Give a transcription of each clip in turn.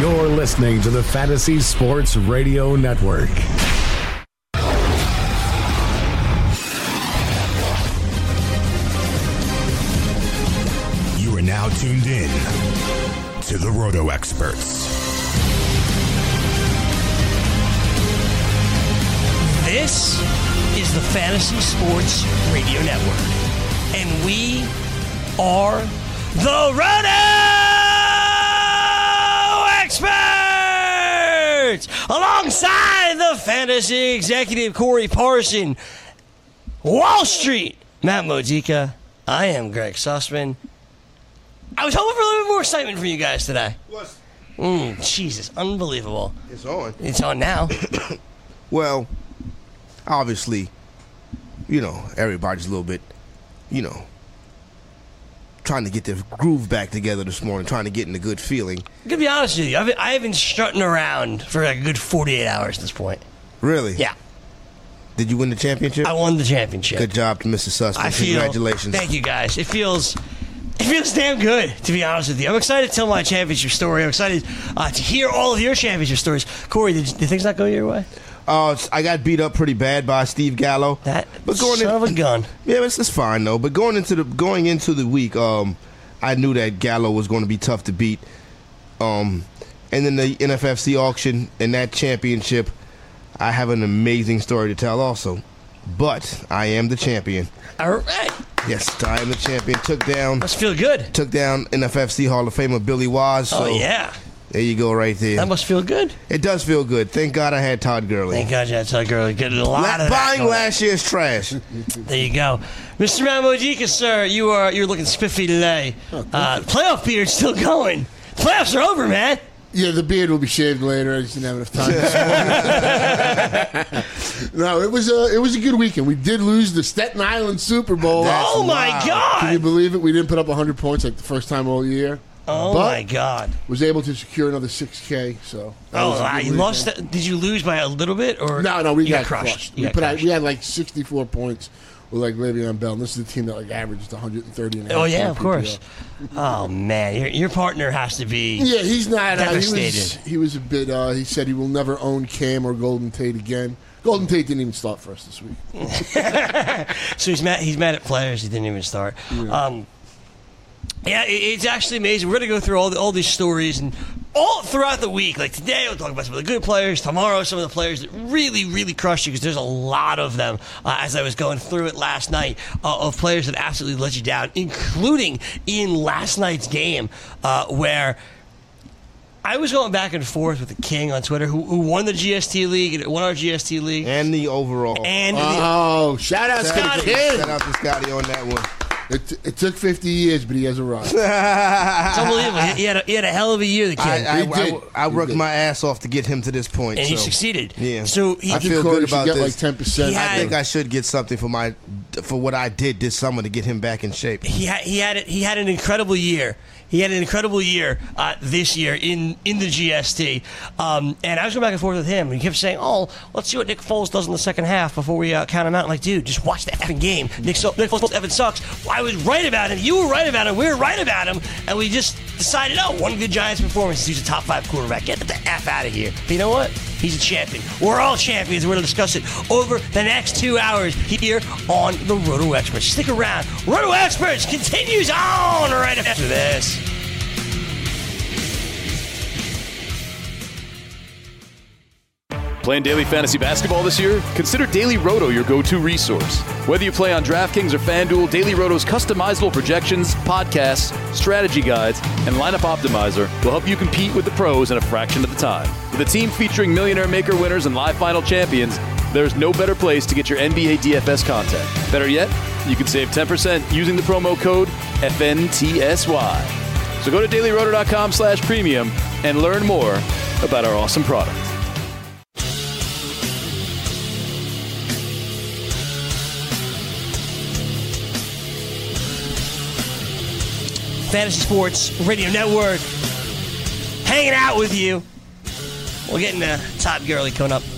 You're listening to the Fantasy Sports Radio Network. You are now tuned in to the Roto Experts. This is the Fantasy Sports Radio Network, and we are the Roto Experts! Alongside the fantasy executive Corey Parson, Wall Street, Matt Modica, I am Greg Sussman. I was hoping for a little bit more excitement from you guys today. What? Jesus, unbelievable. It's on. It's on now. Well, obviously, everybody's a little bit, trying to get their groove back together this morning, trying to get in a good feeling. I'm going to be honest with you. I've been strutting around for like a good 48 hours at this point. Really? Yeah. Did you win the championship? I won the championship. Good job to Mr. Sussman. Congratulations. Thank you, guys. It feels damn good, to be honest with you. I'm excited to tell my championship story. I'm excited to hear all of your championship stories. Corey, did things not go your way? I got beat up pretty bad by Steve Gallo. Of a gun. Yeah, it's fine though. But going into the week, I knew that Gallo was going to be tough to beat. And then the NFFC auction and that championship, I have an amazing story to tell also. But I am the champion. All right. Yes, I am the champion. Must feel good. Took down NFFC Hall of Famer Billy Waz. So yeah. There you go, right there. That must feel good. It does feel good. Thank God I had Todd Gurley. Thank God you had Todd Gurley. Getting a lot of buying last year's trash. There you go, Mr. Modica, sir. You're looking spiffy today. Playoff beard's still going. Playoffs are over, man. Yeah, the beard will be shaved later. I just didn't have enough time. No, it was a good weekend. We did lose the Staten Island Super Bowl. Oh my God! Can you believe it? We didn't put up 100 points like the first time all year. Oh my God! Was able to secure another $6K. So. You lost. Did you lose by a little bit or? No, we got crushed. We had like 64 points with like Le'Veon Bell. And this is the team that like averaged 130. And oh yeah, of course. Oh man, your partner has to be. Yeah, he's not devastated. He was a bit. He said he will never own Cam or Golden Tate again. Golden Tate didn't even start for us this week. So he's mad at players. He didn't even start. Yeah. It's actually amazing. We're going to go through all these stories and all throughout the week. Like today, we'll talk about some of the good players. Tomorrow, some of the players that really, really crushed you because there's a lot of them. As I was going through it last night, of players that absolutely let you down, including in last night's game where I was going back and forth with the King on Twitter, who won the GST League and won our GST League and the overall. And shout out to the King! Shout out to Scotty on that one. It took 50 years, but he has arrived. It's unbelievable. He had a hell of a year, the King. I worked my ass off to get him to this point. And he succeeded. Yeah. So I feel good about get this. Like 10%. I think I should get something for what I did this summer to get him back in shape. He had an incredible year. He had an incredible year this year in the GST. And I was going back and forth with him. And he kept saying, let's see what Nick Foles does in the second half before we count him out. I'm like, dude, just watch the effing game. Nick Foles effing sucks. Well, I was right about him. You were right about him. We were right about him. And we just decided, one good Giants performance. He's a top 5 quarterback. Get the F out of here. But you know what? He's a champion. We're all champions. We're going to discuss it over the next 2 hours here on the Roto Experts. Stick around. Roto Experts continues on right after this. Playing daily fantasy basketball this year? Consider Daily Roto your go-to resource. Whether you play on DraftKings or FanDuel, Daily Roto's customizable projections, podcasts, strategy guides, and lineup optimizer will help you compete with the pros in a fraction of the time. With a team featuring Millionaire Maker winners and live final champions, there's no better place to get your NBA DFS content. Better yet, you can save 10% using the promo code FNTSY. So go to dailyroto.com/premium and learn more about our awesome product. Fantasy Sports Radio Network, hanging out with you. We're getting Todd Gurley coming up,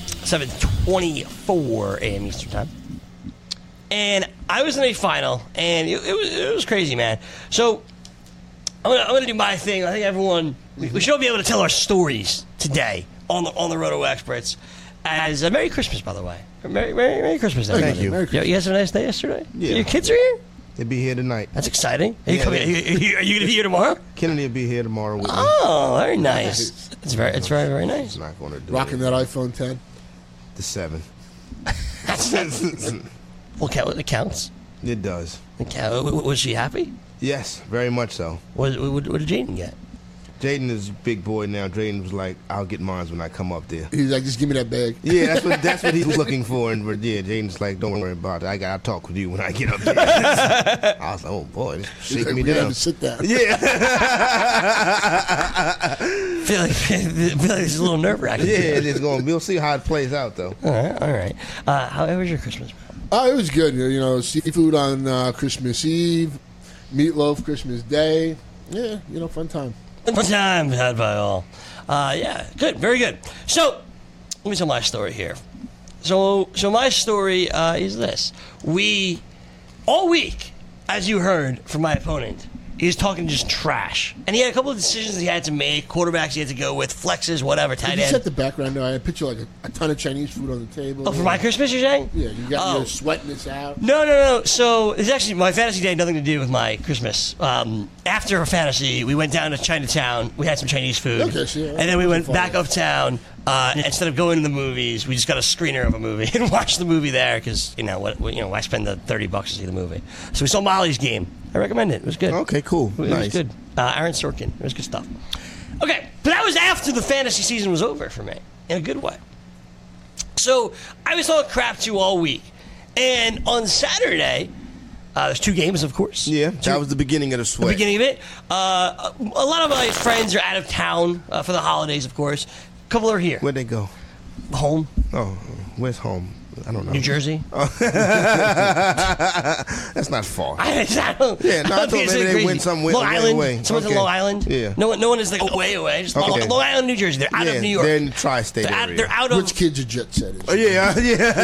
7:24 a.m. Eastern Time. And I was in a final, and it was crazy, man. So I'm gonna do my thing. I think everyone we should all be able to tell our stories today on the Roto Experts. As Merry Christmas, by the way. Merry Christmas. Thank you. Merry Christmas. You guys have a nice day yesterday. Yeah. Your kids are here. They'll be here tonight. That's exciting. Are you Yeah, coming? Are you going to be here tomorrow? Kennedy will be here tomorrow with me. Oh, very nice. It's very nice. He's not going to do Rocking it. that iPhone 10. The 7. Well, it counts. It does. Was she happy? Yes, very much so. What did Jaden get? Jaden is a big boy now. Jaden was like, I'll get mine when I come up there. He's like, just give me that bag. Yeah, that's what he's looking for. And yeah, Jaden's like, don't worry about it. I'll talk with you when I get up there. I was like, oh boy, this He's shake like, me we have down. to sit down. Yeah, I feel like it's a little nerve wracking. yeah, it is going. We'll see how it plays out, though. All right. How was your Christmas? It was good. You know, seafood on Christmas Eve, meatloaf Christmas Day. Yeah, fun time. Fun time had by all. Yeah, good, very good. So, let me tell my story here. So my story is this: all week, as you heard from my opponent, he was talking just trash, and he had a couple of decisions he had to make. Quarterbacks he had to go with, flexes, whatever. Tight Did you end. set the background there? I picture like a ton of Chinese food on the table. Oh, for my Christmas, you're saying? Yeah, you got Oh. you're sweating this out. No. So it's actually my fantasy day had nothing to do with my Christmas. After fantasy, we went down to Chinatown. We had some Chinese food, Okay, so yeah, and then we went fun. back uptown. Instead of going to the movies, we just got a screener of a movie and watched the movie there because I spend the $30 to see the movie. So we saw Molly's Game. I recommend it. It was good. Okay, cool. It was Nice. good. Aaron Sorkin. It was good stuff. Okay, but that was after the fantasy season was over for me in a good way. So I was talking crap to you all week, and on Saturday, there's 2 games, of course. Yeah, that was the beginning of the sweat. The beginning of it. A lot of my friends are out of town for the holidays, of course. A couple are here. Where'd they go? Home, Oh, where's home? I don't know. New Jersey. That's not far. I don't Yeah, no, I don't thought think it's maybe they crazy. went somewhere Long way Island. away. Someone's in Okay. Long Island. Yeah. No one is like way away. Just Okay. Long Island, New Jersey. They're out Yeah, of New York. they're in the tri-state area. They're out of Which kid's a jet setters? Oh, yeah.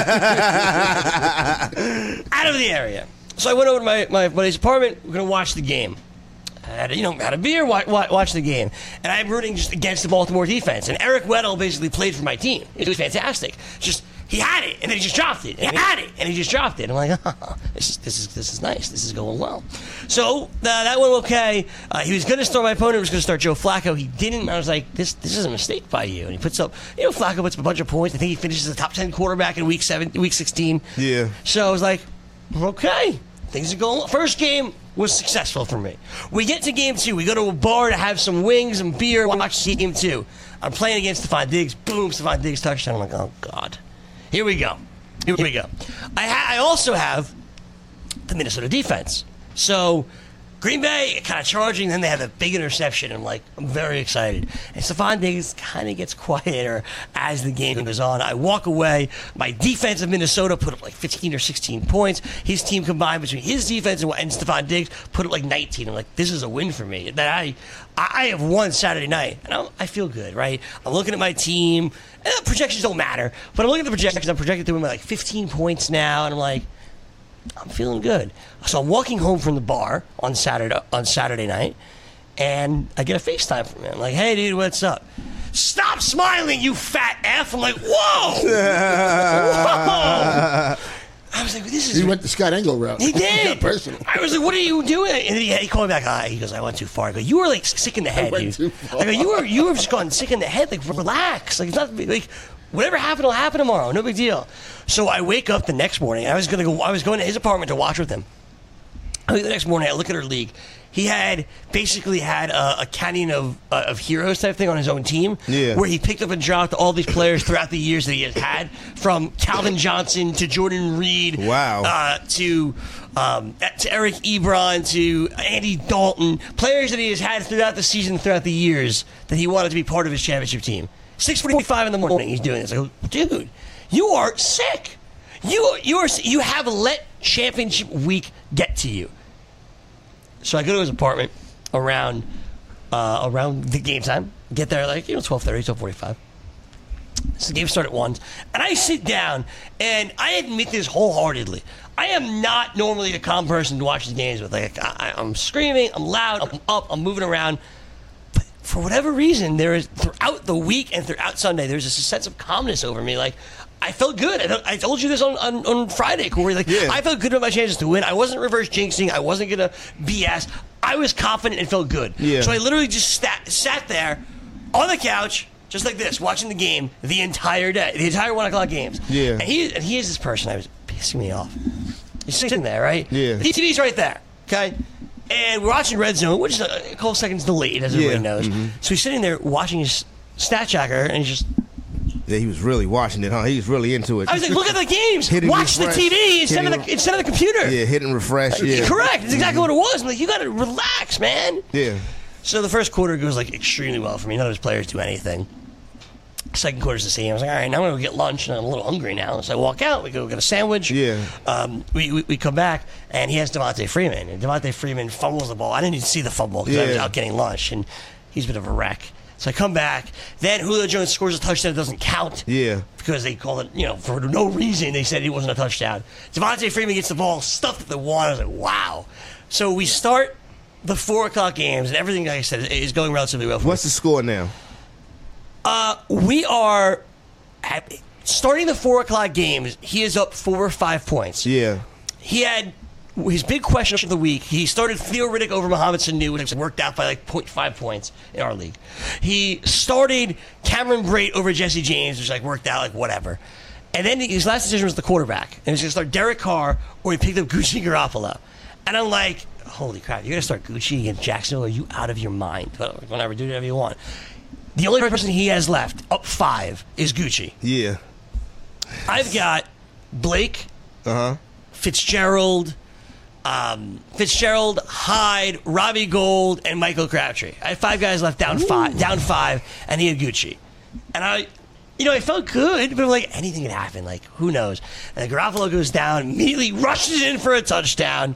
out of the area. So I went over to my buddy's apartment. We're gonna watch the game. I had a beer, watch the game, and I'm rooting just against the Baltimore defense. And Eric Weddle basically played for my team. It was fantastic. Just he had it, and then he just dropped it. And he had it, and he just dropped it. I'm like, this is nice. This is going well. So that went okay. He was going to start my opponent. Was going to start Joe Flacco. He didn't. I was like, this is a mistake by you. And he puts up, Flacco puts up a bunch of points. I think he finishes the top 10 quarterback in week 16. Yeah. So I was like, okay, things are going well. First game was successful for me. We get to game 2. We go to a bar to have some wings and beer. Watch game 2. I'm playing against Stephon Diggs. Boom, Stephon Diggs touchdown. I'm like, oh, God. Here we go. I also have the Minnesota defense. So Green Bay kind of charging, then they have a big interception. I'm very excited. And Stephon Diggs kind of gets quieter as the game goes on. I walk away. My defense of Minnesota put up 15 or 16 points. His team combined between his defense and Stephon Diggs put up 19. I'm like, this is a win for me. That I have won Saturday night, and I feel good, right? I'm looking at my team. And projections don't matter, but I'm looking at the projections. I'm projected to win by 15 points now, and I'm like, I'm feeling good. So I'm walking home from the bar on Saturday night, and I get a FaceTime from him. I'm like, hey, dude, what's up? Stop smiling, you fat F. I'm like, whoa! Whoa! I was like, this is... He went the Scott Engel route. He did. Got personal. I was like, what are you doing? And then he called me back. He goes, I went too far. I go, you were sick in the head, went dude. too far. I go, you were just gone sick in the head. Relax. It's not whatever happened will happen tomorrow. No big deal. So I wake up the next morning. I was going to his apartment to watch with him. The next morning, I look at our league. He had basically had a canyon of heroes type thing on his own team, where he picked up and dropped all these players throughout the years that he has had, from Calvin Johnson to Jordan Reed, to Eric Ebron to Andy Dalton, players that he has had throughout the season, throughout the years that he wanted to be part of his championship team. 6:45 in the morning, he's doing this. I go, dude, you are sick. You have let championship week get to you. So I go to his apartment around the game time. Get there 12:30, 12:45. So the game started at 1, and I sit down, and I admit this wholeheartedly. I am not normally a calm person to watch the games with. Like, I'm screaming, I'm loud, I'm up, I'm moving around. But for whatever reason, there is throughout the week and throughout Sunday, there's just a sense of calmness over me. Like, I felt good. I told you this on Friday, Corey. Like, I felt good about my chances to win. I wasn't reverse jinxing. I wasn't going to BS. I was confident and felt good. Yeah. So I literally just sat there on the couch, just like this, watching the game the entire day, the entire 1 o'clock games. Yeah. And he is this person. I was pissing me off. He's sitting there, right? Yeah. The TV's right there, okay? And we're watching Red Zone, which is a couple seconds delayed, as everybody knows. Mm-hmm. So he's sitting there watching his stat tracker, and he's just... Yeah, he was really watching it, huh? He was really into it. I was like, look at the games. Watch refresh. The TV instead of the computer. Yeah, hit and refresh. Yeah. Correct. That's exactly what it was. I'm like, you got to relax, man. Yeah. So the first quarter goes like extremely well for me. None of his players do anything. Second quarter's the same. I was like, all right, now I'm going to go get lunch, and I'm a little hungry now. So I walk out. We go get a sandwich. Yeah. We come back, and he has Devontae Freeman. And Devontae Freeman fumbles the ball. I didn't even see the fumble because I was out getting lunch, and he's a bit of a wreck. So I come back. Then Julio Jones scores a touchdown that doesn't count. Yeah. Because they called it, for no reason, they said it wasn't a touchdown. Devontae Freeman gets the ball, stuffed at the one. I was like, wow. So we start the 4 o'clock games, and everything, like I said, is going relatively well for What's the score now? We are starting the 4 o'clock games. He is up 4 or 5 points. Yeah. He had his big question of the week. He started Theo Riddick over Mohamed Sanu, which worked out by like 0.5 points in our league. He started Cameron Brate over Jesse James, which worked out like whatever. And then his last decision was the quarterback. And he was going to start Derek Carr, or he picked up Gucci Garoppolo. And I'm like, holy crap, you're going to start Gucci against Jacksonville? Are you out of your mind? Whatever, do whatever you want. The only person he has left, up 5, is Gucci. Yeah. I've got Blake, Fitzgerald, Hyde, Robbie Gould, and Michael Crabtree. I had 5 guys left down 5, and he had Gucci. And I felt good, but I'm like, anything can happen. Like, who knows? And Garoppolo goes down, immediately rushes in for a touchdown.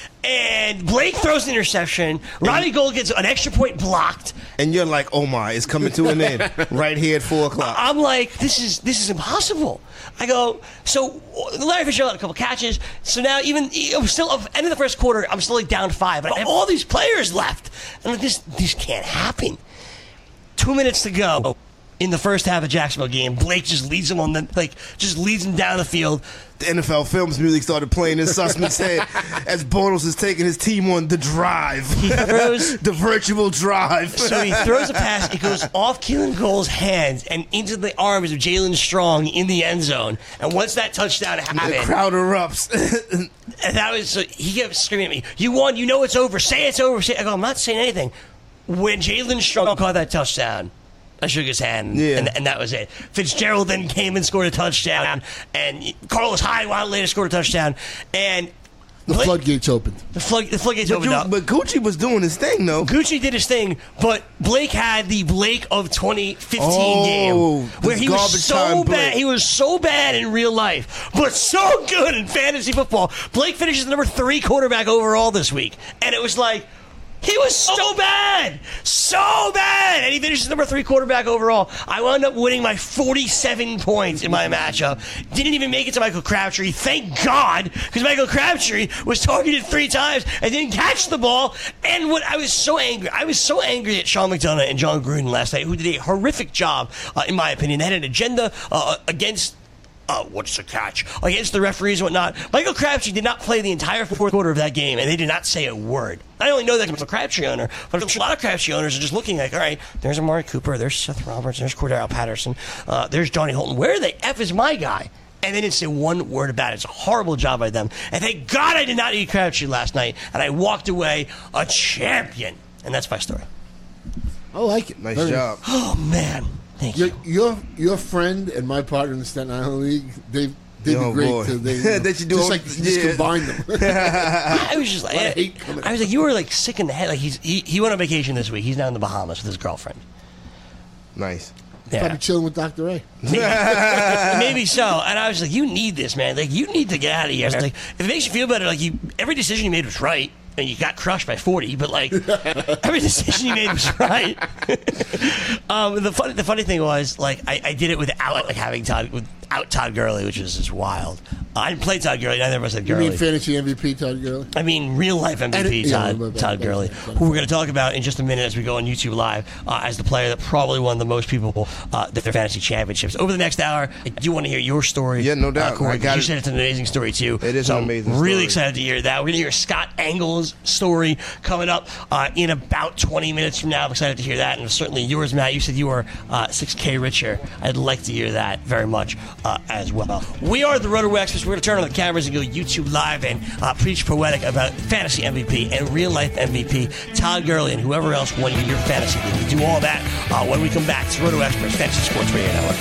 And Blake throws an interception. Robbie Gould gets an extra point blocked. And you're like, oh my, it's coming to an end right here at 4 o'clock. I'm like, this is impossible. I go, so Larry Fitzgerald had a couple catches. So now still end of the first quarter, I'm still like down 5. But I have all these players left. I'm like, this can't happen. 2 minutes to go in the first half of Jacksonville game. Blake just leads him leads him down the field. The NFL Films music started playing in Sussman's head as Bortles is taking his team on the drive. He throws the virtual drive. So he throws a pass. It goes off Keelan Cole's hands and into the arms of Jalen Strong in the end zone. And once that touchdown happened, the crowd erupts. And that was he kept screaming at me. You won. You know it's over. Say it's over. I go, I'm not saying anything. When Jalen Strong caught that touchdown, I shook his hand, and that was it. Fitzgerald then came and scored a touchdown, and Carlos Hyde later scored a touchdown, and the floodgates opened. The floodgates opened up. But Gucci was doing his thing, though. Gucci did his thing, but Blake had the Blake of 2015 game where he was so bad. He was so bad in real life, but so good in fantasy football. Blake finishes number 3 quarterback overall this week, and it was like, he was so bad, and he finishes number 3 quarterback overall. I wound up winning my 47 points in my matchup. Didn't even make it to Michael Crabtree, thank God, because Michael Crabtree was targeted 3 times and didn't catch the ball. And I was so angry at Sean McDonough and John Gruden last night, who did a horrific job, in my opinion. They had an agenda against. What's the catch? Against the referees and whatnot. Michael Crabtree did not play the entire 4th quarter of that game, and they did not say a word. I only know that because I'm a Crabtree owner, but a lot of Crabtree owners are just looking like, all right, there's Amari Cooper, there's Seth Roberts, there's Cordell Patterson, there's Johnny Holton. Where the F is my guy? And they didn't say one word about it. It's a horrible job by them. And thank God I did not eat Crabtree last night, and I walked away a champion. And that's my story. I like it. Nice job. Oh, man. Thank you. Your friend and my partner in the Staten Island League, they did great too. They just combined them. I was just like, I was like, you were like sick in the head. Like he went on vacation this week. He's now in the Bahamas with his girlfriend. Nice. Yeah. Probably chilling with Dr. A. Maybe so. And I was like, you need this, man. Like, you need to get out of here. Like, if it makes you feel better, like every decision you made was right. and you got crushed by 40, but like every decision you made was right. The funny thing was, like, I did it without like having without Todd Gurley, which is just wild. I didn't play Todd Gurley. Neither of us had Gurley. You mean fantasy MVP Todd Gurley? I mean real life MVP Todd Gurley, who we're going to talk about in just a minute as we go on YouTube Live as the player that probably won the most people their fantasy championships. Over the next hour, I do want to hear your story. Yeah, no doubt. Corey, you said it's an amazing story too. It is an amazing story. Really story. excited to hear that. We're going to hear Scott Engel's story coming up in about 20 minutes from now. I'm excited to hear that, and certainly yours, Matt. You said you were $6K richer. I'd like to hear that very much as well. We are the Roto Experts. We're going to turn on the cameras and go YouTube Live and preach poetic about fantasy MVP and real life MVP Todd Gurley and whoever else won your fantasy league. We do all that when we come back. It's Roto Experts, Fantasy Sports Radio Network.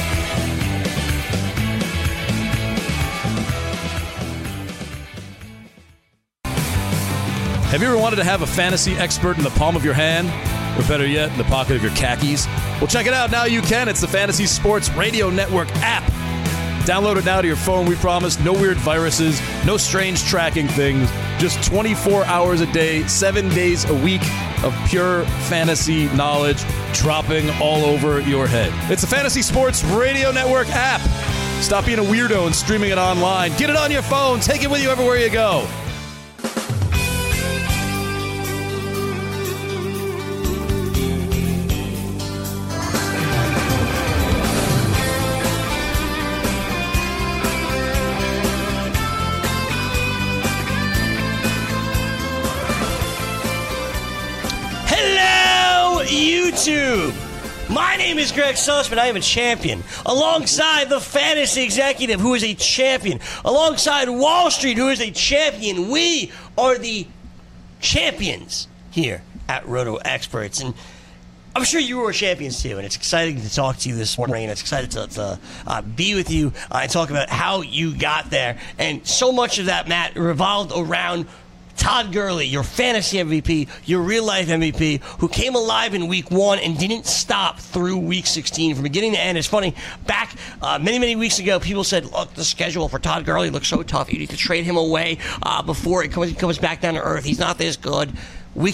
Have you ever wanted to have a fantasy expert in the palm of your hand? Or better yet, in the pocket of your khakis? Well, check it out. Now you can. It's the Fantasy Sports Radio Network app. Download it now to your phone, we promise. No weird viruses, no strange tracking things. Just 24 hours a day, 7 days a week of pure fantasy knowledge dropping all over your head. It's the Fantasy Sports Radio Network app. Stop being a weirdo and streaming it online. Get it on your phone. Take it with you everywhere you go. YouTube. My name is Greg Sussman. I am a champion. Alongside the fantasy executive, who is a champion. Alongside Wall Street, who is a champion. We are the champions here at Roto Experts. And I'm sure you were champions too, and it's exciting to talk to you this morning, and it's exciting to be with you and talk about how you got there. And so much of that, Matt, revolved around Todd Gurley, your fantasy MVP, your real-life MVP, who came alive in Week 1 and didn't stop through Week 16 from beginning to end. It's funny, back many weeks ago, people said, look, the schedule for Todd Gurley looks so tough. You need to trade him away before he comes back down to earth. He's not this good. Week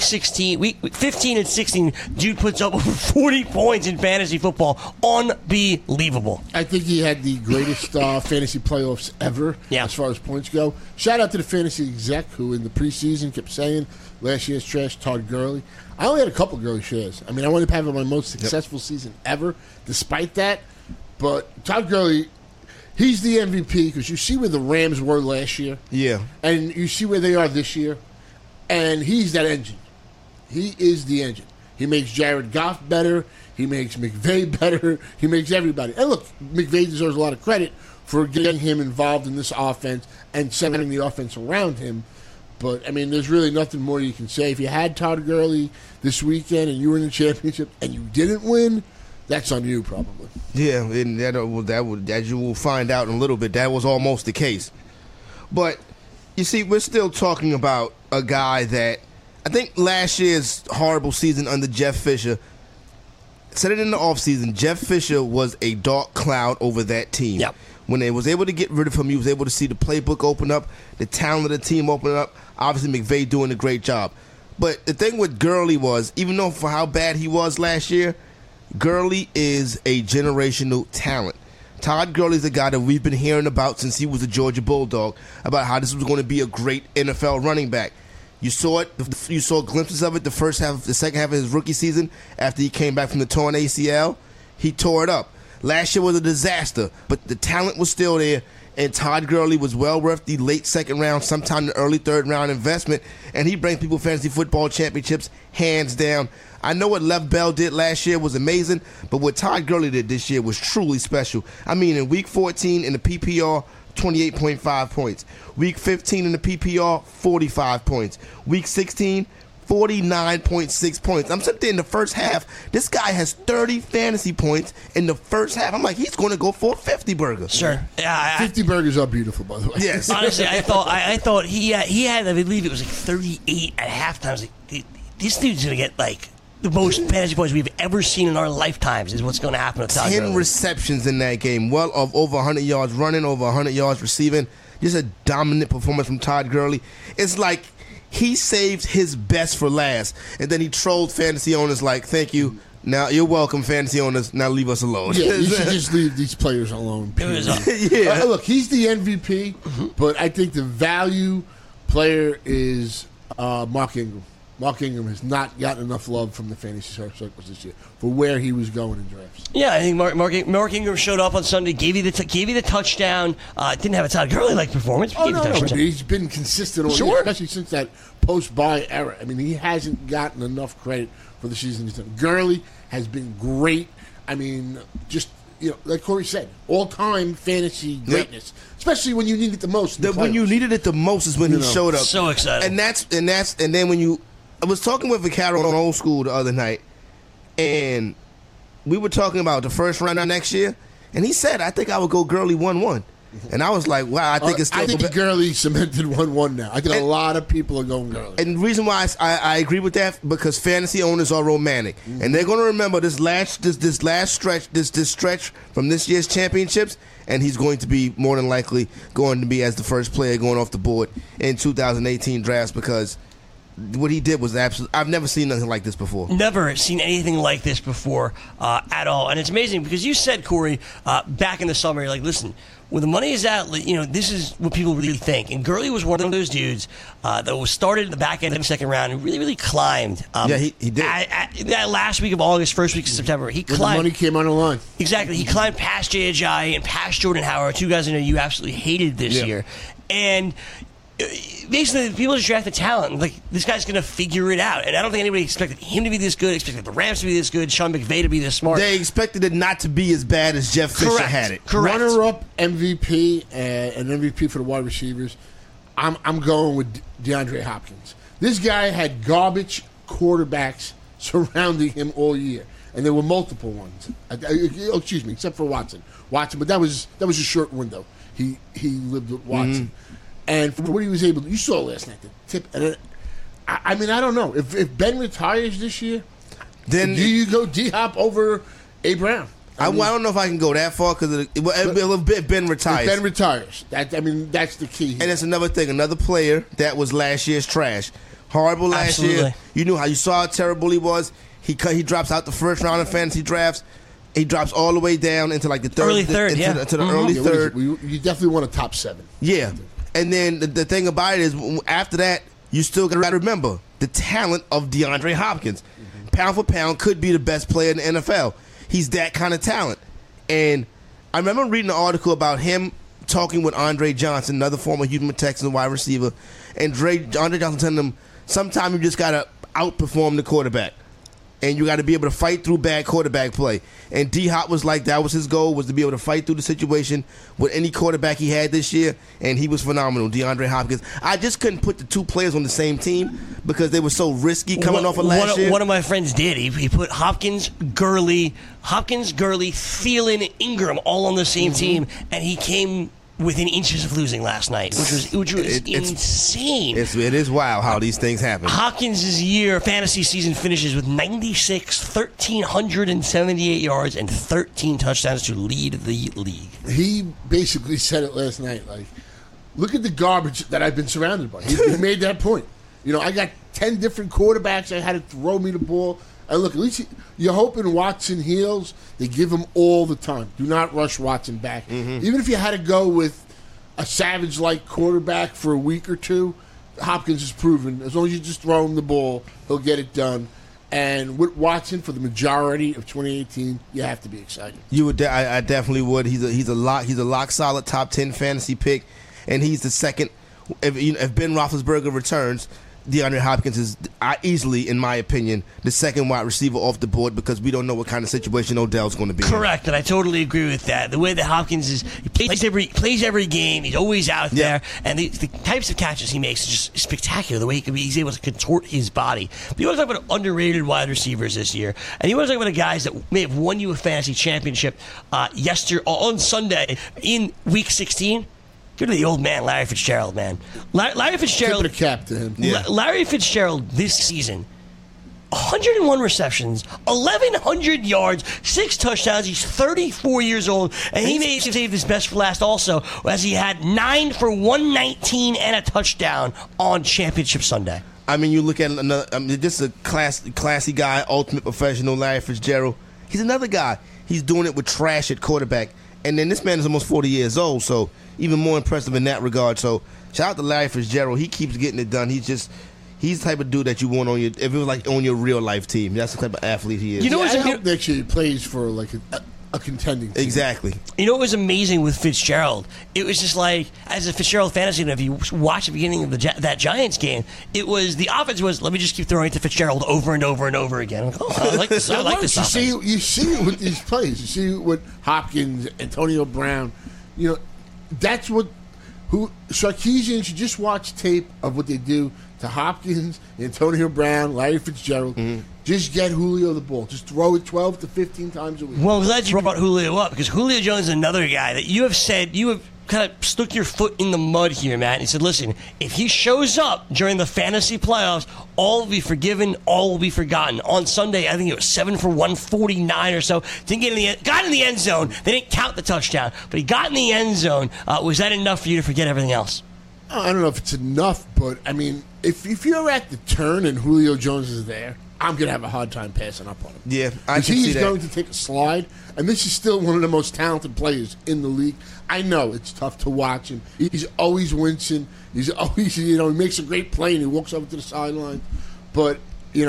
15 and 16, dude puts up over 40 points in fantasy football. Unbelievable. I think he had the greatest fantasy playoffs ever as far as points go. Shout out to the fantasy exec who in the preseason kept saying last year's trash, Todd Gurley. I only had a couple Gurley shares. I mean, I wanted to have my most successful season ever despite that. But Todd Gurley, he's the MVP because you see where the Rams were last year. Yeah. And you see where they are this year. And he's that engine. He is the engine. He makes Jared Goff better. He makes McVay better. He makes everybody. And look, McVay deserves a lot of credit for getting him involved in this offense and centering the offense around him. But, I mean, there's really nothing more you can say. If you had Todd Gurley this weekend and you were in the championship and you didn't win, that's on you probably. Yeah, and that as you will find out in a little bit, that was almost the case. But, you see, we're still talking about a guy that I think last year's horrible season under Jeff Fisher, said it in the offseason, Jeff Fisher was a dark cloud over that team. Yep. When they was able to get rid of him, he was able to see the playbook open up, the talent of the team open up. Obviously, McVay doing a great job. But the thing with Gurley was, even though for how bad he was last year, Gurley is a generational talent. Todd Gurley's a guy that we've been hearing about since he was a Georgia Bulldog, about how this was going to be a great NFL running back. You saw it. You saw glimpses of it the second half of his rookie season after he came back from the torn ACL. He tore it up. Last year was a disaster, but the talent was still there, and Todd Gurley was well worth the late second round, sometime the early third round investment, and he brings people fantasy football championships hands down. I know what Lev Bell did last year was amazing, but what Todd Gurley did this year was truly special. I mean, in Week 14 in the PPR, 28.5 points. Week 15 in the PPR, 45 points. Week 16, 49.6 points. I'm sitting there in the first half. This guy has 30 fantasy points in the first half. I'm like, he's going to go for a 50 burger. Sure. Yeah, 50 burgers are beautiful, by the way. Yes. Honestly, I thought he had, I believe it was like 38 at halftime. I was like, this dude's going to get like the most fantasy points we've ever seen in our lifetimes is what's going to happen with Todd 10 Gurley. receptions in that game. Well, of over 100 yards running, over 100 yards receiving. Just a dominant performance from Todd Gurley. It's like he saved his best for last, and then he trolled fantasy owners like, "Thank you. Now you're welcome, fantasy owners. Now leave us alone." Yeah, you should just leave these players alone. Yeah. Look, he's the MVP, but I think the value player is Mark Ingram. Mark Ingram has not gotten enough love from the fantasy circles this year for where he was going in drafts. Yeah, I think Mark Ingram showed up on Sunday, gave you the touchdown. Didn't have a Todd Gurley-like performance. But But he's been consistent all year, especially since that post-bye era. I mean, he hasn't gotten enough credit for the season he's done. Gurley has been great. I mean, just like Corey said, all-time fantasy greatness, especially when you need it the most. When you needed it the most is when he showed up. So excited. And then when you. I was talking with Vaccaro on Old School the other night, and we were talking about the first round of next year, and he said, "I think I would go Gurley 1-1," and I was like, "Wow, I think it's still." I think Gurley cemented 1-1 now. I think a lot of people are going Gurley. And the reason why I agree with that, because fantasy owners are romantic, and they're going to remember this stretch from this year's championships, and he's going to be more than likely going to be as the first player going off the board in 2018 drafts, because what he did was absolutely. I've never seen nothing like this before. Never seen anything like this before at all. And it's amazing because you said, Corey, back in the summer, you're like, listen, when the money is out, this is what people really think. And Gurley was one of those dudes that was started in the back end of the second round and really, really climbed. Yeah, he did. That last week of August, first week of September, he climbed. When the money came on the line. Exactly. He climbed past Jay Ajayi and past Jordan Howard, two guys I know you absolutely hated this year. And basically, people just draft the talent. Like, this guy's going to figure it out. And I don't think anybody expected him to be this good, expected the Rams to be this good, Sean McVay to be this smart. They expected it not to be as bad as Jeff Fisher had it. Correct. Runner-up MVP and MVP for the wide receivers, I'm going with DeAndre Hopkins. This guy had garbage quarterbacks surrounding him all year. And there were multiple ones. Except for Watson. But that was a short window. He lived with Watson. And for what he was able to, you saw last night, the tip. And I mean, I don't know. If Ben retires this year, then do you go D-Hop over A. Brown? I don't know if I can go that far because Ben retires. If Ben retires. That's the key. And it's another thing. Another player that was last year's trash. Horrible last year. You knew how terrible he was. He drops out the first round of fantasy drafts. He drops all the way down into like the third. Early third, to the early third. You definitely want a top 7. Yeah. And then the thing about it is, after that, you still got to remember the talent of DeAndre Hopkins. Pound for pound, could be the best player in the NFL. He's that kind of talent. And I remember reading an article about him talking with Andre Johnson, another former Houston Texans wide receiver, and Andre Johnson telling him, sometimes you just got to outperform the quarterback. And you got to be able to fight through bad quarterback play. And D-Hop was like, that was his goal, was to be able to fight through the situation with any quarterback he had this year, and he was phenomenal, DeAndre Hopkins. I just couldn't put the two players on the same team because they were so risky coming off of last year. One of my friends did. He put Hopkins, Gurley, Thielen, Ingram all on the same team, and he came within inches of losing last night, which was insane. It is wild how these things happen. Hopkins' fantasy season finishes with 1,378 yards and 13 touchdowns to lead the league. He basically said it last night, like, look at the garbage that I've been surrounded by. He made that point. I got 10 different quarterbacks that had to throw me the ball. And look, at least you're hoping Watson heals. They give him all the time. Do not rush Watson back. Even if you had to go with a Savage-like quarterback for a week or two, Hopkins has proven, as long as you just throw him the ball, he'll get it done. And with Watson, for the majority of 2018, you have to be excited. I definitely would. He's a lock solid top 10 fantasy pick, and he's the second. If Ben Roethlisberger returns, DeAndre Hopkins is easily, in my opinion, the second wide receiver off the board because we don't know what kind of situation Odell's going to be in. Correct, and I totally agree with that. The way that Hopkins is, he plays every game. He's always out there, and the types of catches he makes is just spectacular. The way he's able to contort his body. But you want to talk about underrated wide receivers this year, and you want to talk about the guys that may have won you a fantasy championship on Sunday in Week 16. Go to the old man, Larry Fitzgerald, man. Larry Fitzgerald. Tip of the cap to him. Yeah. Larry Fitzgerald this season 101 receptions, 1,100 yards, 6 touchdowns. He's 34 years old, and he may save his best for last also, as he had 9 for 119 and a touchdown on Championship Sunday. I mean, you look at another. I mean, just a classy guy, ultimate professional, Larry Fitzgerald. He's another guy. He's doing it with trash at quarterback, and then this man is almost 40 years old, so even more impressive in that regard. So shout out to Larry Fitzgerald. He keeps getting it done. He's the type of dude that you want on your, if it was like on your real life team. That's the type of athlete he is. You know, I hope next year he plays for like a contending team. Exactly. You know what was amazing with Fitzgerald? It was just like, as a Fitzgerald fantasy, if you watch the beginning of that Giants game, it was, the offense was, let me just keep throwing it to Fitzgerald over and over and over again. I'm like, oh, I like this. I like this offense. You see it with these plays. You see it with Hopkins, Antonio Brown. You know, that's what Sarkisian should just watch tape of what they do to Hopkins, Antonio Brown, Larry Fitzgerald. Mm-hmm. Just get Julio the ball. Just throw it 12 to 15 times a week. Well, I'm glad you brought Julio up, because Julio Jones is another guy that you have said, you have kind of stuck your foot in the mud here, Matt, and he said, listen, if he shows up during the fantasy playoffs, all will be forgiven, all will be forgotten. On Sunday, I think it was 7 for 149 or so. Didn't get in the got in the end zone. They didn't count the touchdown, but he got in the end zone. Was that enough for you to forget everything else? I don't know if it's enough, but, I mean, if you're at the turn and Julio Jones is there, I'm going to have a hard time passing up on him. Yeah, I can see that. He's going to take a slide, and this is still one of the most talented players in the league. I know it's tough to watch him. He's always wincing. He's always, he makes a great play, and he walks over to the sideline. But,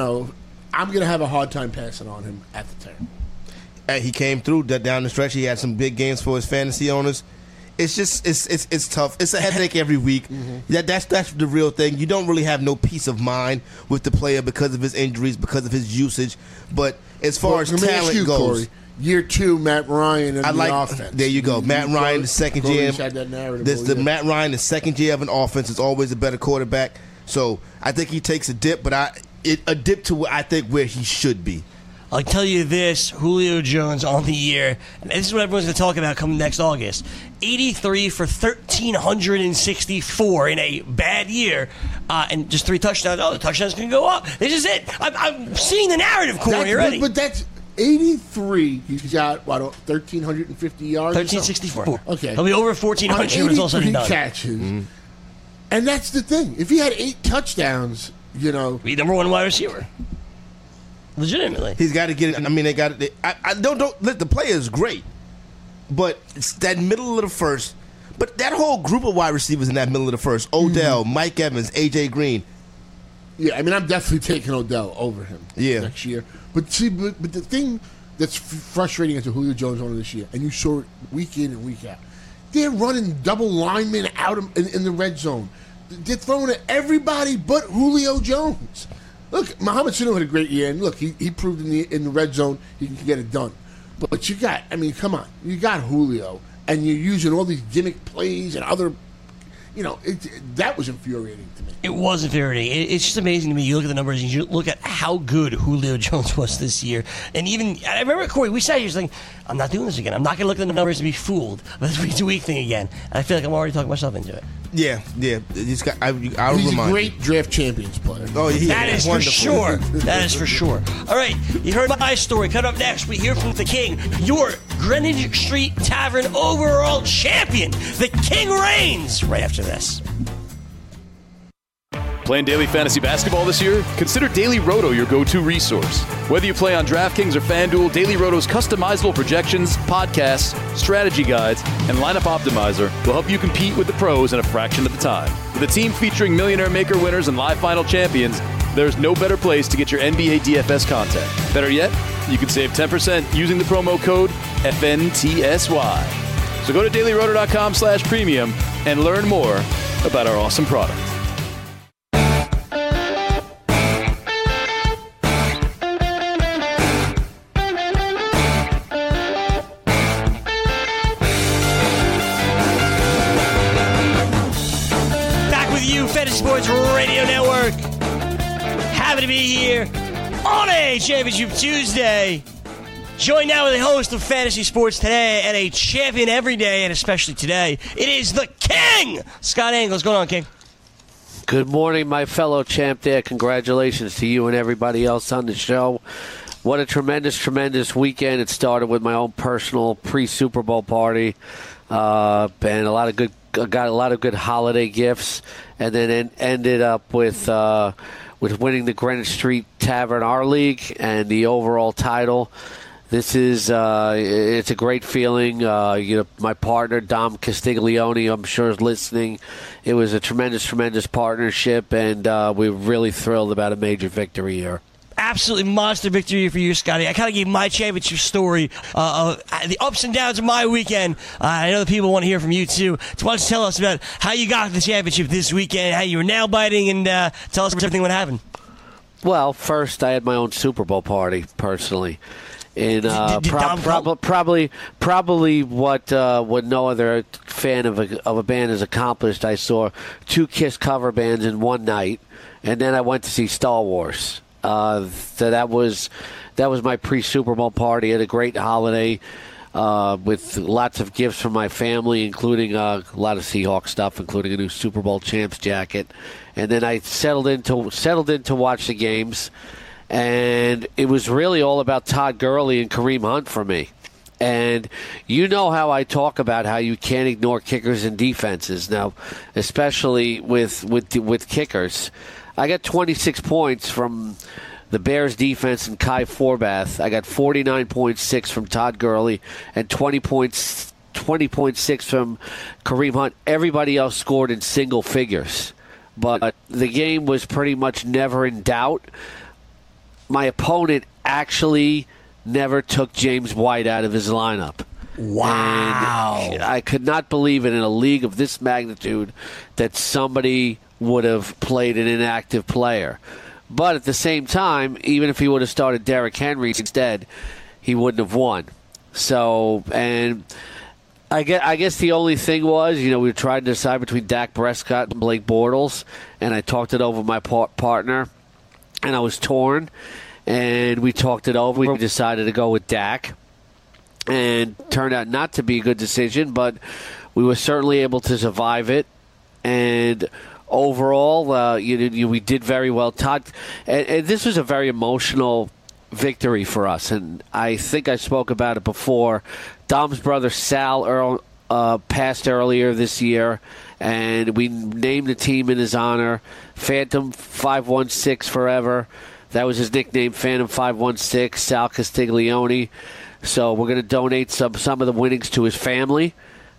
I'm going to have a hard time passing on him at the turn. He came through down the stretch. He had some big games for his fantasy owners. It's just it's tough. It's a headache every week. Mm-hmm. That's the real thing. You don't really have no peace of mind with the player because of his injuries, because of his usage. But as far as talent goes, Corey, year 2, Matt Ryan and the offense. There you go. Matt Ryan, the second year. Matt Ryan, the second year of an offense, is always a better quarterback. So I think he takes a dip, but a dip to I think where he should be. I'll tell you this, Julio Jones on the year, and this is what everyone's going to talk about coming next August. 83 for 1,364 in a bad year, and just 3 touchdowns. Oh, the touchdowns can go up. This is it. I'm seeing the narrative, Corey, already. But that's 83. He's got, 1,350 yards? 1,364. Okay. He'll be over 1,400 when it's all said and done. Catches. Mm-hmm. And that's the thing. If he had 8 touchdowns, be number 1 wide receiver. Legitimately, he's got to get it. I mean, they got it. I don't. The player is great, but it's that middle of the first. But that whole group of wide receivers in that middle of the first: Odell, Mike Evans, AJ Green. Yeah, I mean, I'm definitely taking Odell over him next year. But see, but the thing that's frustrating is Julio Jones on this year, and you saw it week in and week out. They're running double linemen out in the red zone. They're throwing at everybody but Julio Jones. Look, Mohamed Sanu had a great year, and look, he proved in the red zone he can get it done. But you got, come on, you got Julio, and you're using all these gimmick plays and other, that was infuriating to me. It was infuriating. It's just amazing to me. You look at the numbers, and you look at how good Julio Jones was this year. And even, I remember, Corey, we sat here saying, I'm not doing this again. I'm not going to look at the numbers and be fooled by this week-to-week thing again. And I feel like I'm already talking myself into it. Yeah. He's a great draft champions player. Oh, yeah. That is for sure. That is for sure. All right, you heard my story. Coming up next, we hear from the King, your Greenwich Street Tavern overall champion. The King reigns. Right after this. Playing daily fantasy basketball this year? Consider Daily Roto your go-to resource. Whether you play on DraftKings or FanDuel, Daily Roto's customizable projections, podcasts, strategy guides, and lineup optimizer will help you compete with the pros in a fraction of the time. With a team featuring Millionaire Maker winners and live final champions, there's no better place to get your NBA DFS content. Better yet, you can save 10% using the promo code FNTSY. So go to dailyroto.com/premium and learn more about our awesome product. Sports Radio Network. Happy to be here on a Championship Tuesday. Joined now with a host of Fantasy Sports Today and a champion every day, and especially today. It is the King, Scott Engel. What's going on, King? Good morning, my fellow champ there. Congratulations to you and everybody else on the show. What a tremendous, tremendous weekend. It started with my own personal pre-Super Bowl party. And got a lot of good holiday gifts, and then ended up with winning the Greenwich Street Tavern R League and the overall title. This is it's a great feeling. My partner Dom Castiglione, I'm sure, is listening. It was a tremendous, tremendous partnership, and we're really thrilled about a major victory here. Absolutely monster victory for you, Scotty. I kind of gave my championship story of the ups and downs of my weekend. I know the people want to hear from you, too. So why don't you tell us about how you got the championship this weekend, how you were nail biting, and tell us everything what happened. Well, first, I had my own Super Bowl party, personally. And probably what no other fan of a band has accomplished. I saw 2 Kiss cover bands in one night, and then I went to see Star Wars. So that was my pre-Super Bowl party. I had a great holiday with lots of gifts from my family, including a lot of Seahawks stuff, including a new Super Bowl champs jacket. And then I settled in to watch the games, and it was really all about Todd Gurley and Kareem Hunt for me. And you know how I talk about how you can't ignore kickers and defenses now, especially with kickers. I got 26 points from the Bears defense and Kai Forbath. I got 49.6 from Todd Gurley and 20.6 from Kareem Hunt. Everybody else scored in single figures. But the game was pretty much never in doubt. My opponent actually never took James White out of his lineup. Wow. And I could not believe it in a league of this magnitude that somebody would have played an inactive player. But at the same time, even if he would have started Derrick Henry instead, he wouldn't have won. So, and I guess the only thing was, we were trying to decide between Dak Prescott and Blake Bortles, and I talked it over with my partner, and I was torn, and we talked it over. We decided to go with Dak, and turned out not to be a good decision, but we were certainly able to survive it, and overall, we did very well. Todd, and this was a very emotional victory for us, and I think I spoke about it before. Dom's brother Sal Earl passed earlier this year, and we named the team in his honor. Phantom 516 forever. That was his nickname, Phantom 516, Sal Castiglione. So we're going to donate some of the winnings to his family.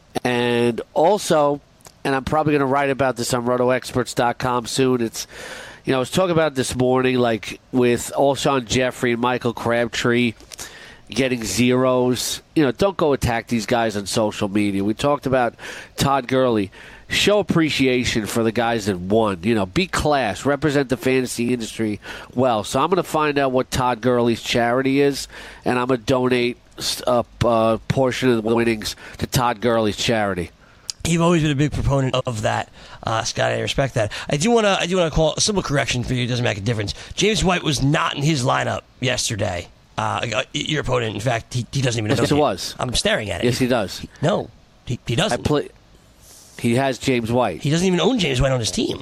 And also, and I'm probably going to write about this on RotoExperts.com soon. It's, I was talking about it this morning, like with Alshon Jeffrey and Michael Crabtree getting zeros. Don't go attack these guys on social media. We talked about Todd Gurley. Show appreciation for the guys that won. Be class. Represent the fantasy industry well. So I'm going to find out what Todd Gurley's charity is, and I'm going to donate a portion of the winnings to Todd Gurley's charity. You've always been a big proponent of that, Scott. I respect that. I do want to call a simple correction for you. It doesn't make a difference. James White was not in his lineup yesterday. Your opponent, in fact, he doesn't even know. Yes, it was. I'm staring at it. Yes, he does. No, he doesn't. He has James White. He doesn't even own James White on his team.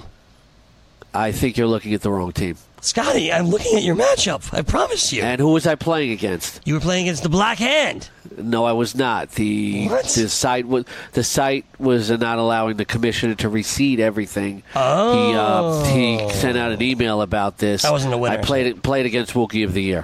I think you're looking at the wrong team. Scotty, I'm looking at your matchup. I promise you. And who was I playing against? You were playing against the Black Hand. No, I was not. The site was not allowing the commissioner to reseed everything. Oh. He sent out an email about this. I wasn't aware. I played against Wookiee of the Year.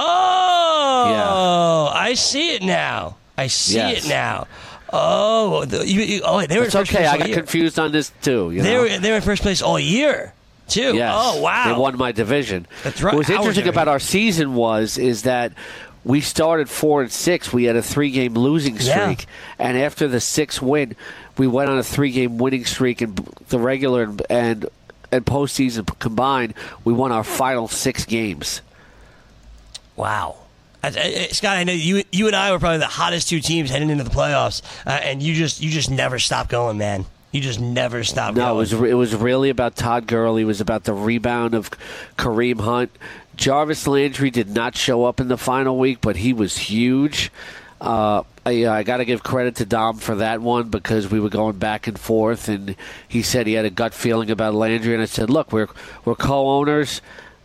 Oh. Yeah. I see it now. It now. Oh, they were in first place all year. I got confused on this too. They were in first place all year too. Yes. Oh, wow. They won my division. That's right. What was interesting about our season is that we started 4-6. We had a 3-game losing streak, and after the 6th win, we went on a 3-game winning streak. And the regular and postseason combined, we won our final 6 games. Wow. Scott, I know you and I were probably the hottest 2 teams heading into the playoffs, and you just never stopped going, man. You just never stopped going. No, it was really about Todd Gurley. It was about the rebound of Kareem Hunt. Jarvis Landry did not show up in the final week, but he was huge. I got to give credit to Dom for that one because we were going back and forth, and he said he had a gut feeling about Landry, and I said, look, we're co-owners,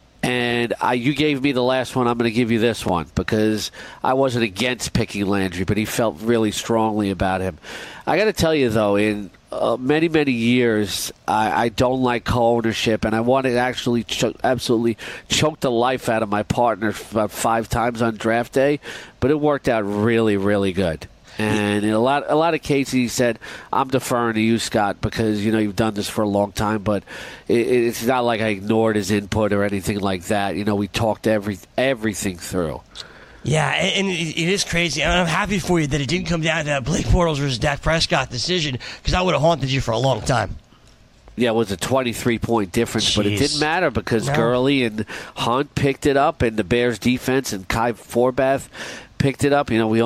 and you gave me the last one. I'm going to give you this one because I wasn't against picking Landry, but he felt really strongly about him. I got to tell you, though, in many, many years, I don't like co-ownership, and I wanted to actually absolutely choke the life out of my partner about 5 times on draft day, but it worked out really, really good. And in a lot of cases, he said, I'm deferring to you, Scott, because, you've done this for a long time, but it's not like I ignored his input or anything like that. We talked everything through. Yeah, and it is crazy. And I'm happy for you that it didn't come down to Blake Bortles versus Dak Prescott decision, because I would have haunted you for a long time. Yeah, it was a 23-point difference, but it didn't matter because No. Gurley and Hunt picked it up, and the Bears' defense and Kai Forbath picked it up.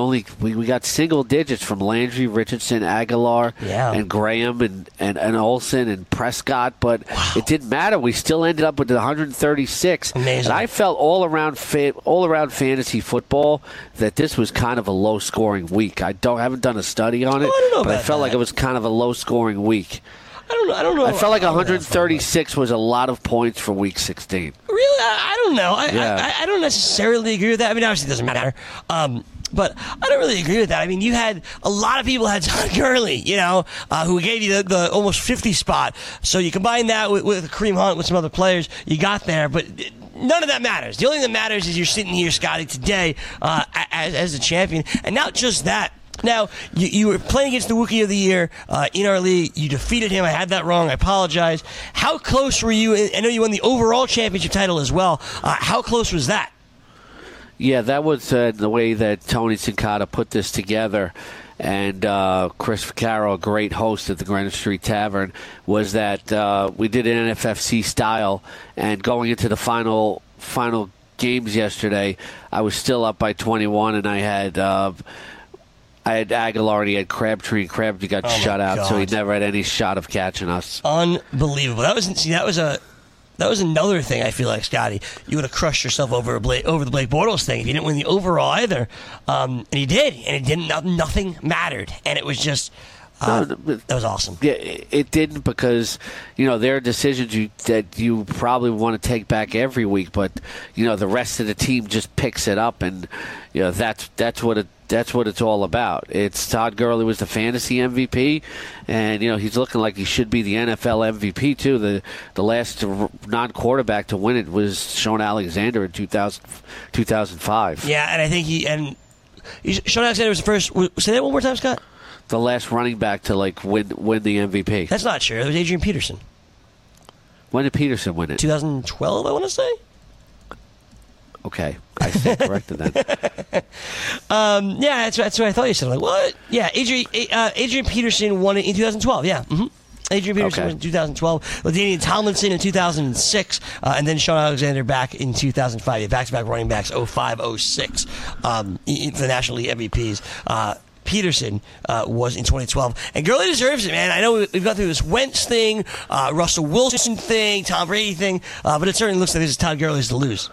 We got single digits from Landry, Richardson, Aguilar, and Graham and Olsen and Prescott, but it didn't matter. We still ended up with the 136. Amazing. And I felt all around fantasy football that this was kind of a low-scoring week. Haven't done a study on it, I don't know but I about felt like that. it was kind of a low-scoring week. I don't know. I felt like 136 was a lot of points for Week 16. Really? I don't know. I don't necessarily agree with that. I mean, obviously it doesn't matter. But I don't really agree with that. I mean, you had a lot of people had Todd Gurley, who gave you the almost 50 spot. So you combine that with Kareem Hunt, with some other players, you got there. But none of that matters. The only thing that matters is you're sitting here, Scotty, today as a champion. And not just that. Now, you were playing against the Rookie of the Year in our league. You defeated him. I had that wrong. I apologize. How close were you? I know you won the overall championship title as well. How close was that? Yeah, that was the way that Tony Sincata put this together. And Chris Vaccaro, a great host at the Greenwich Street Tavern, was that we did an NFFC style. And going into the final games yesterday, I was still up by 21, and I had Aguilar and he had Crabtree, and Crabtree got shut out, so he never had any shot of catching us. Unbelievable. That was another thing. I feel like, Scotty, you would have crushed yourself over the Blake Bortles thing if you didn't win the overall either, and he did, and it didn't. Nothing mattered, and it was just. That was awesome. Yeah, it didn't because there are decisions that you probably want to take back every week, but the rest of the team just picks it up, and that's what it's all about. It's Todd Gurley was the fantasy MVP, and he's looking like he should be the NFL MVP too. The last non-quarterback to win it was Sean Alexander in 2005. Yeah, and I think Sean Alexander was the first. Say that one more time, Scott. The last running back to win the MVP. That's not true. It was Adrian Peterson. When did Peterson win it? 2012, I want to say. Okay, I stand corrected then. Yeah, that's what I thought you said. I'm like, what? Yeah, Adrian Peterson won it in 2012. Yeah. Mm-hmm. Adrian Peterson was in 2012, LaDainian Tomlinson in 2006, and then Sean Alexander back in 2005. Yeah, back-to-back running backs, 05, 06 for the National League MVPs. Peterson was in 2012. And Gurley deserves it, man. I know we've gone through this Wentz thing, Russell Wilson thing, Tom Brady thing, but it certainly looks like this is Todd Gurley's to lose.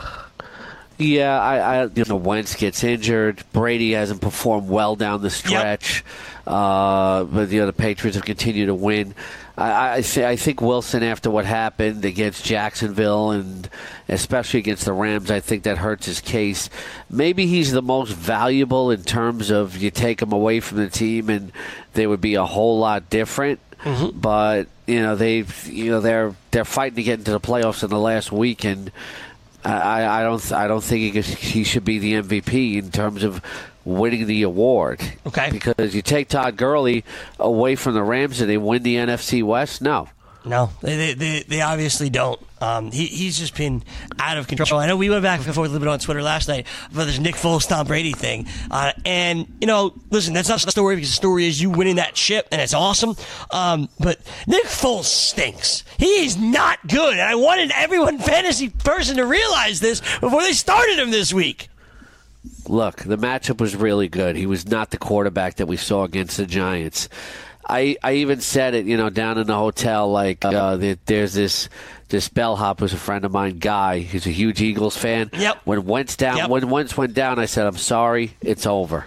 Yeah, Wentz gets injured. Brady hasn't performed well down the stretch. Yep. But the Patriots have continued to win. I think Wilson, after what happened against Jacksonville and especially against the Rams, I think that hurts his case. Maybe he's the most valuable in terms of you take him away from the team and they would be a whole lot different. Mm-hmm. But they're fighting to get into the playoffs in the last week, and I don't think he should be the MVP in terms of winning the award. Okay. Because you take Todd Gurley away from the Rams and they win the NFC West? No, they obviously don't. He's just been out of control. I know we went back and forth a little bit on Twitter last night about this Nick Foles, Tom Brady thing. And, listen, that's not the story because the story is you winning that chip, and it's awesome. But Nick Foles stinks. He is not good. And I wanted everyone fantasy person to realize this before they started him this week. Look, the matchup was really good. He was not the quarterback that we saw against the Giants. I even said it, down in the hotel, there's this bellhop who's a friend of mine, Guy. He's a huge Eagles fan. Yep. When Wentz went down, I said, I'm sorry, it's over.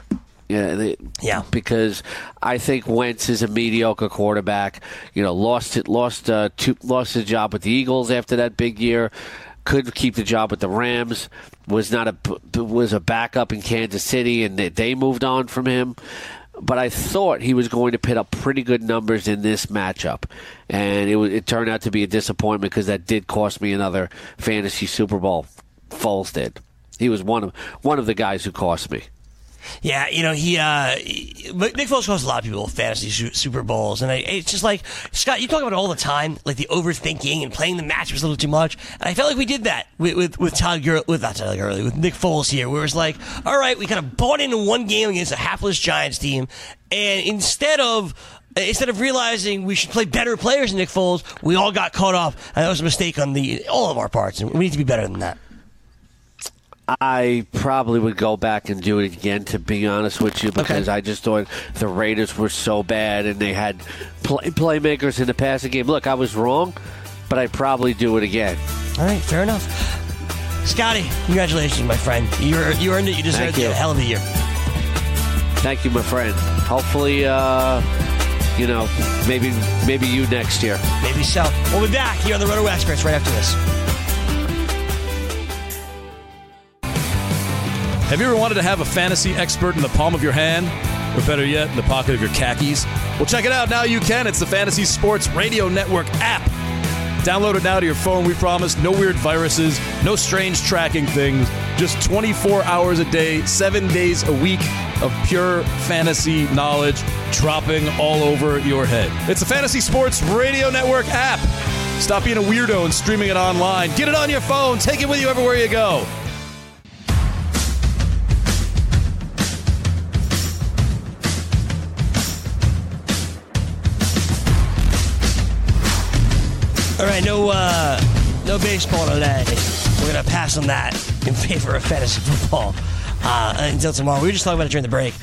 Yeah, because I think Wentz is a mediocre quarterback. Lost his job with the Eagles after that big year. Could keep the job with the Rams. Was a backup in Kansas City, and they moved on from him. But I thought he was going to put up pretty good numbers in this matchup, and it turned out to be a disappointment because that did cost me another fantasy Super Bowl. Foles did. He was one of the guys who cost me. Yeah, Nick Foles costs a lot of people fantasy Super Bowls, and it's just like, Scott, you talk about it all the time, like the overthinking and playing the matchups a little too much, and I felt like we did that with Nick Foles here, where it's like, all right, we kind of bought into one game against a hapless Giants team, and instead of realizing we should play better players than Nick Foles, we all got caught off, and that was a mistake on all of our parts, and we need to be better than that. I probably would go back and do it again, to be honest with you, because I just thought the Raiders were so bad and they had playmakers in the passing game. Look, I was wrong, but I'd probably do it again. All right, fair enough. Scotty, congratulations, my friend. You earned it. You deserved it. A hell of a year. Thank you, my friend. Hopefully, maybe you next year. Maybe so. We'll be back here on the Roto Experts right after this. Have you ever wanted to have a fantasy expert in the palm of your hand? Or better yet, in the pocket of your khakis? Well, check it out. Now you can. It's the Fantasy Sports Radio Network app. Download it now to your phone, we promise. No weird viruses, no strange tracking things. Just 24 hours a day, 7 days a week of pure fantasy knowledge dropping all over your head. It's the Fantasy Sports Radio Network app. Stop being a weirdo and streaming it online. Get it on your phone. Take it with you everywhere you go. All right, no baseball today. We're going to pass on that in favor of fantasy football until tomorrow. We were just talking about it during the break.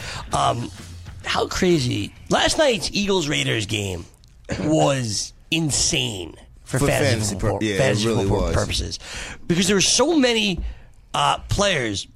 How crazy. Last night's Eagles-Raiders game was insane for fantasy football purposes. Because there were so many players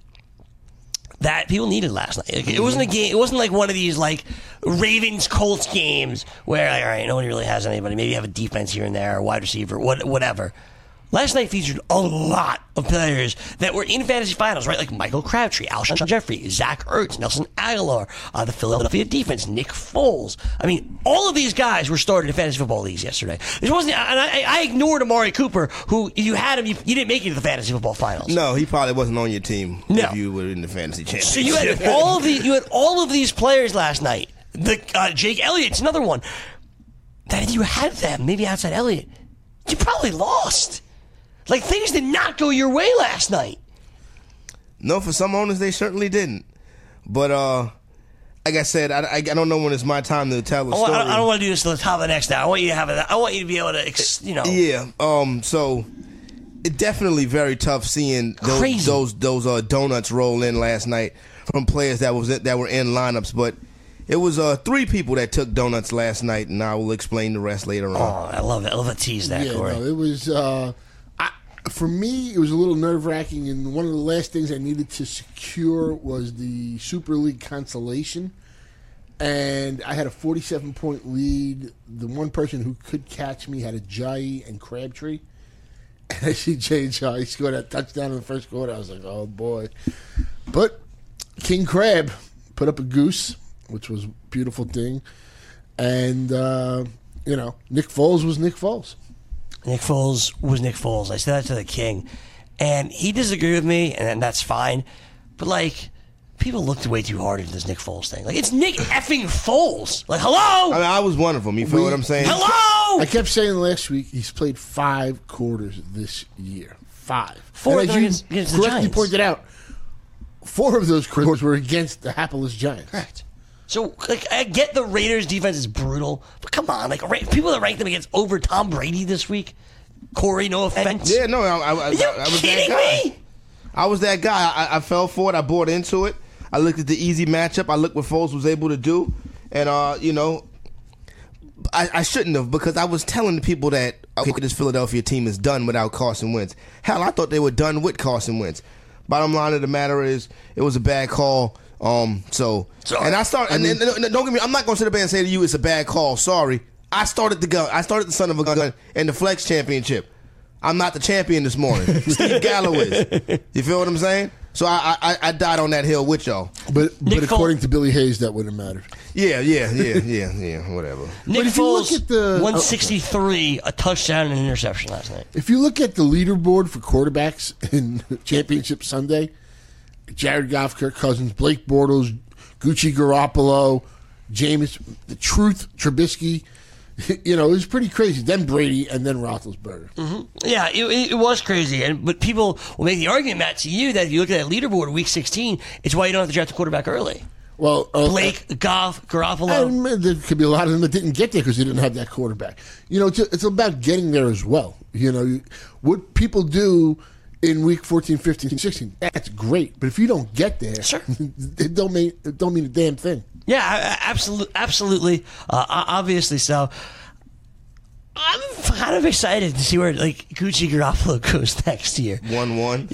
that people needed last night. It wasn't a game. It wasn't like one of these like Ravens-Colts games where, like, all right, nobody really has anybody. Maybe you have a defense here and there, a wide receiver, whatever. Last night featured a lot of players that were in fantasy finals, right? Like Michael Crabtree, Alshon Jeffrey, Zach Ertz, Nelson Aguilar, the Philadelphia defense, Nick Foles. I mean, all of these guys were started in fantasy football leagues yesterday. It wasn't, and I ignored Amari Cooper, who you had him, you didn't make it to the fantasy football finals. No, he probably wasn't on your team if you were in the fantasy championship. So you had all of these players last night. Jake Elliott's another one. That if you had them, maybe outside Elliott, you probably lost. Like, things did not go your way last night. No, for some owners, they certainly didn't. But, like I said, I don't know when it's my time to tell the story. I don't want to do this till the top of the next hour. I want you to be able to, Yeah. So, it definitely very tough seeing those donuts roll in last night from players that were in lineups. But it was 3 people that took donuts last night, and I will explain the rest later on. Oh, I love it. I love to tease that, Corey. No, it was... For me, it was a little nerve-wracking, and one of the last things I needed to secure was the Super League consolation. And I had a 47-point lead. The one person who could catch me had Ajayi and Crabtree. And I see Jay Ajayi scored that touchdown in the first quarter. I was like, oh, boy. But King Crab put up a goose, which was a beautiful thing. And, Nick Foles was Nick Foles. Nick Foles was Nick Foles. I said that to the king. And he disagreed with me, and that's fine. But, like, people looked way too hard into this Nick Foles thing. Like, it's Nick effing Foles. Like, hello? I mean, I was one of them. You feel what I'm saying? Hello? I kept saying last week he's played 5 quarters this year. 5. 4 against the correctly Giants. Pointed out, 4 of those quarters were against the hapless Giants. Correct. So, like, I get the Raiders' defense is brutal, but come on, like, people that rank them against over Tom Brady this week, Corey, no offense. Yeah, no, I was kidding that guy. Me? I was that guy. I fell for it. I bought into it. I looked at the easy matchup. I looked what Foles was able to do, and I shouldn't have, because I was telling the people that this Philadelphia team is done without Carson Wentz. Hell, I thought they were done with Carson Wentz. Bottom line of the matter is, it was a bad call. And I start. And don't get me. I'm not going to sit up there and say to you it's a bad call. Sorry, I started the gun. I started the son of a gun in the Flex Championship. I'm not the champion this morning. Steve Gallo is. You feel what I'm saying? So I died on that hill with y'all. But according to Billy Hayes, that wouldn't matter. Yeah, whatever. Nick if you look Foles, at the 163, a touchdown and an interception last night. If you look at the leaderboard for quarterbacks in Championship Sunday, Jared Goff, Kirk Cousins, Blake Bortles, Gucci Garoppolo, Jameis, the Truth, Trubisky. You know, it was pretty crazy. Then Brady and then Roethlisberger. Mm-hmm. Yeah, it was crazy. But people will make the argument, Matt, to you that if you look at that leaderboard week 16, it's why you don't have to draft a quarterback early. Well, Blake, Goff, Garoppolo. There could be a lot of them that didn't get there because they didn't have that quarterback. You know, it's about getting there as well. You know, what people do in week 14, 15, 16, that's great. But if you don't get there, sure. it don't mean a damn thing. Yeah, absolutely. Obviously so. I'm kind of excited to see where Gucci Garoppolo goes next year. 1-1.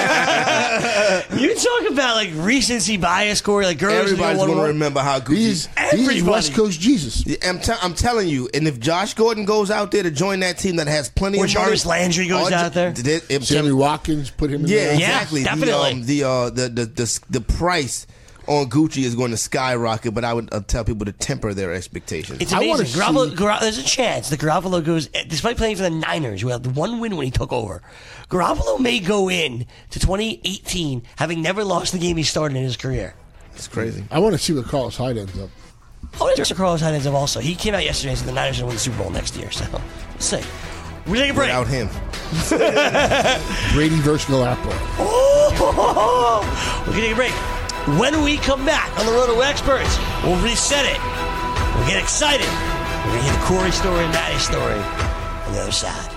You talk about recency bias, Corey. Everybody's going to remember how Gucci. He's West Coast Jesus. I'm telling you. And if Josh Gordon goes out there to join that team that has plenty of money, Jarvis Landry goes out there, Sammy Watkins put him in there. Yeah, exactly. Definitely. The price on Gucci is going to skyrocket, but I would tell people to temper their expectations. It's amazing. There's a chance that Garoppolo goes, despite playing for the Niners, who had the one win when he took over, Garoppolo may go in to 2018 having never lost the game he started in his career. It's crazy. I want to see where Carlos Hyde ends up. How interesting Carlos Hyde ends up also. He came out yesterday and said the Niners are going to win the Super Bowl next year, so we'll see. We're taking a break. Without him. Brady versus Garoppolo. We're going to take a break. When we come back on the Roto Experts, we'll reset it. We'll get excited. We're going to hear the Corey story and Matty story on the other side.